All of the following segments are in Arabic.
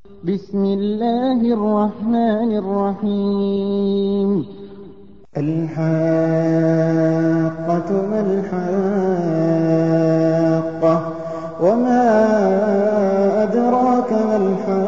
بسم الله الرحمن الرحيم. الحاقة ما الحاقة وما أدراك ما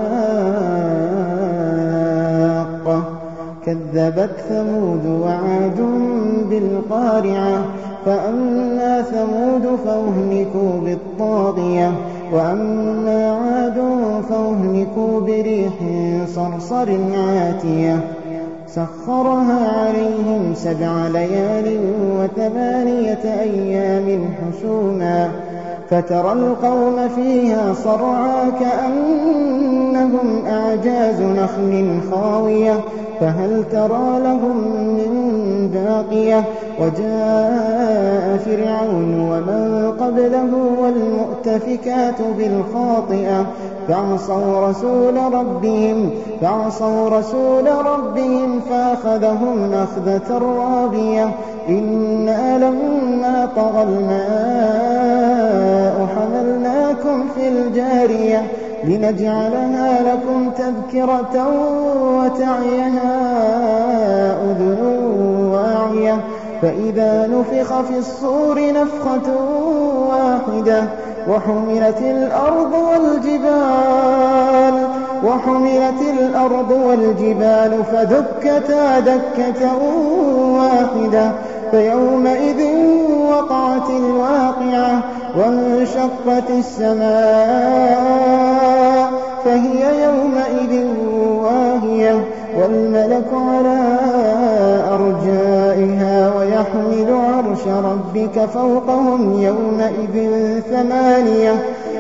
الحاقة كذبت ثمود وعاد بالقارعة فأما ثمود فأهلكوا بالطاغية وأما عاد فأهلكوا بريح صرصر عاتية سخرها عليهم 7 ليال و8 أيام حسوما فترى القوم فيها صرعى كأنهم أعجاز نخل خاوية فهل ترى لهم من باقية وجاء فرعون ومن قبله والمؤتفكات بالخاطئة فعصوا رسول ربهم فأخذهم أخذة رابية إنا لما طغى الماء حملناكم في الجارية لنجعلها لكم تذكرة وتعيها أذن واعية فإذا نفخ في الصور نفخة واحدة وحملت الأرض والجبال فدكتا دكة واحدة فيومئذ وقعت الواقعة وانشقت السماء فهي يومئذ واهية والملك على أرجائها ويحمل عرش ربك فوقهم يومئذ 8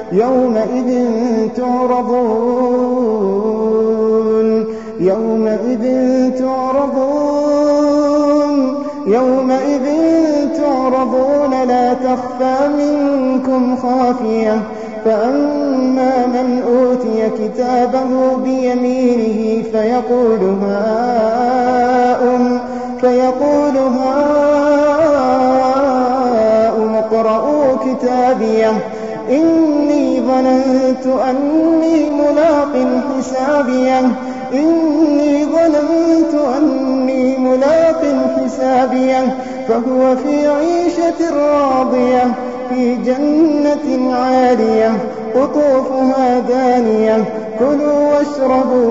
يومئذ تعرضون لا تخفى منكم خافية فأما من أوتي كتابه بيمينه فيقول هاؤم اقرءوا كتابيه إني ظننت أني ملاق حسابيه فهو في عيشة راضية في جنة عالية قطوفها دانية كلوا واشربوا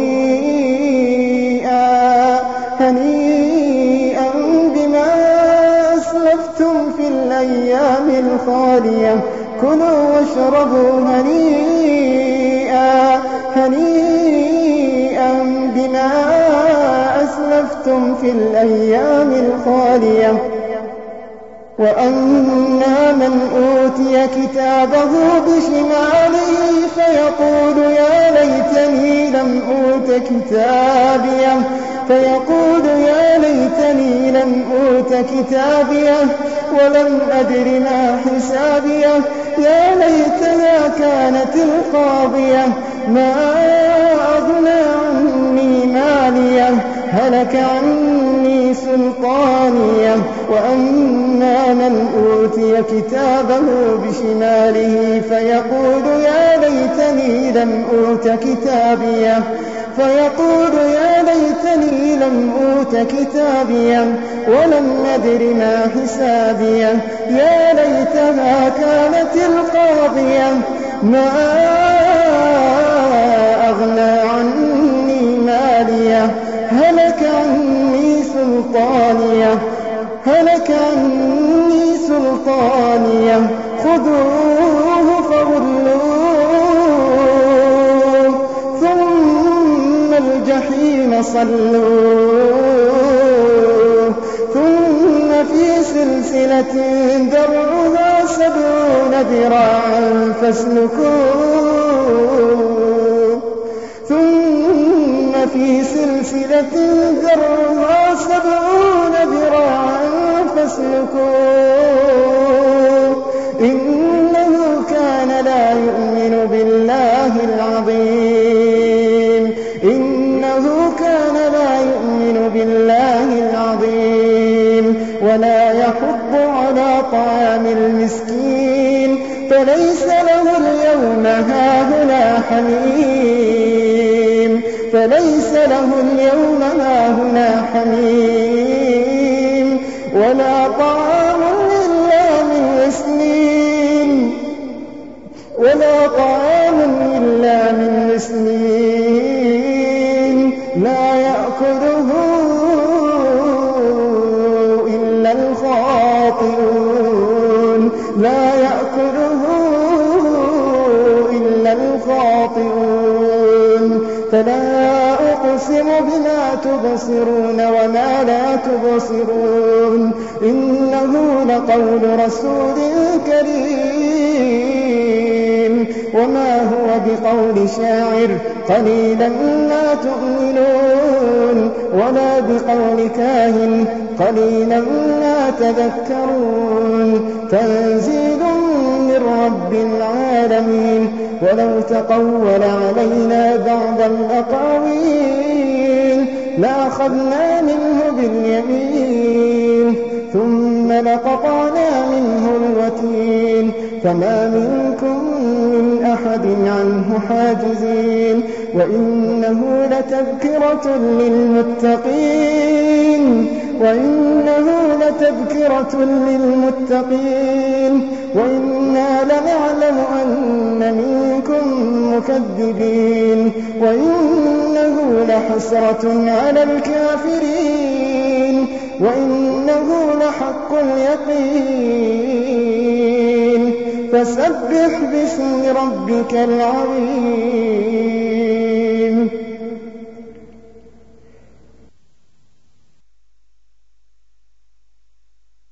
هنيئا بما أسلفتم في الأيام الخالية كلوا واشربوا هنيئا بما أسلفتم في الأيام الخالية وأما من أوتي كتابه بشماله فيقول يا ليتني لم أوت كتابيه ولم أدر ما حسابيه يا ليتها كانت القاضية ما أغنى عني ماليه هلك عني سلطانيه وأما من أوتي كتابه بشماله فيقول يا ليتني لم أوت كتابيه ولم أدر ما حسابيه يا ليتها كانت القاضية ما أغنى عني ماليه هلك عني سلطانيه خذوه فغلوه ثم الجحيم صلوه ثم في سلسلة ذرعها 70 ذراعا فاسلكوه ثم في سلسلة ذرعها 70 ذراعا فاسلكوه إنه كان لا يؤمن بالله العظيم ولا يحض على طعام المسكين فليس له اليوم هاهنا حميم فليس له اليوم هاهنا حميم ولا طعام إلا من غسلين لا يأكله إلا الخاطئون فلا أقسم بما تبصرون وما لا تبصرون إنه لقول رسول كريم وما هو بقول شاعر قليلا ما تؤمنون ولا بقول كاهن قليلا ما تذكرون تنزيل من رب العالمين ولو تقول علينا بعض الأقاويل لأخذنا منه باليمين ثم لقطعنا منه الوتين فما منكم من أحد عنه حاجزين وإنه لتذكرة للمتقين وإنا لنعلم أن منكم مكذبين وإنه لحسرة على الكافرين وإنه لحق اليقين فسبح باسم ربك العظيم